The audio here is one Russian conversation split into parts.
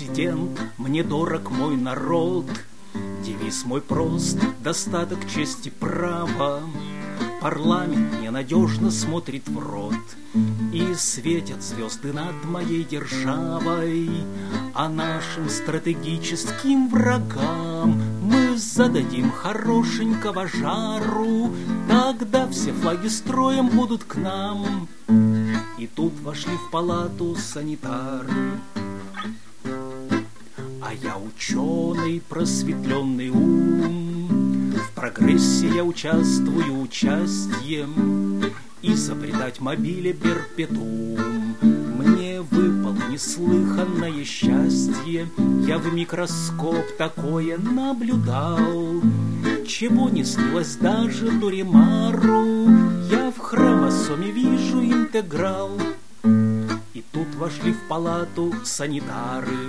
президент, мне дорог мой народ. Девиз мой прост, достаток, честь и право. Парламент ненадежно смотрит в рот, и светят звезды над моей державой. А нашим стратегическим врагам мы зададим хорошенького жару. Тогда все флаги строем будут к нам. И тут вошли в палату санитары. А я ученый, просветленный ум, в прогрессе я участвую участием. Изобретать мобиле перпетуум мне выпало неслыханное счастье. Я в микроскоп такое наблюдал, чего не снилось даже Дуримару. Я в хромосоме вижу интеграл. И тут вошли в палату санитары.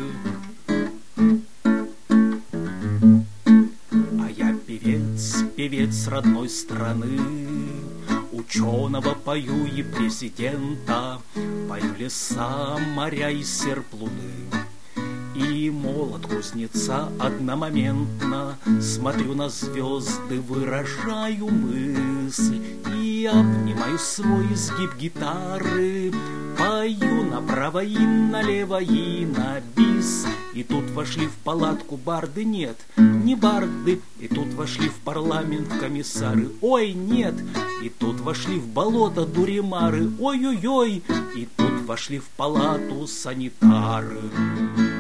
А я певец, певец родной страны, ученого пою и президента. Пою леса, моря и серп луны. И молот кузнеца одномоментно. Смотрю на звезды, выражаю мысль и обнимаю свой изгиб гитары. Пою направо и налево и на бис. И тут вошли в палатку барды, нет, не барды. И тут вошли в парламент комиссары, ой, нет. И тут вошли в болото дуримары, ой-ой-ой. И тут вошли в палату санитары.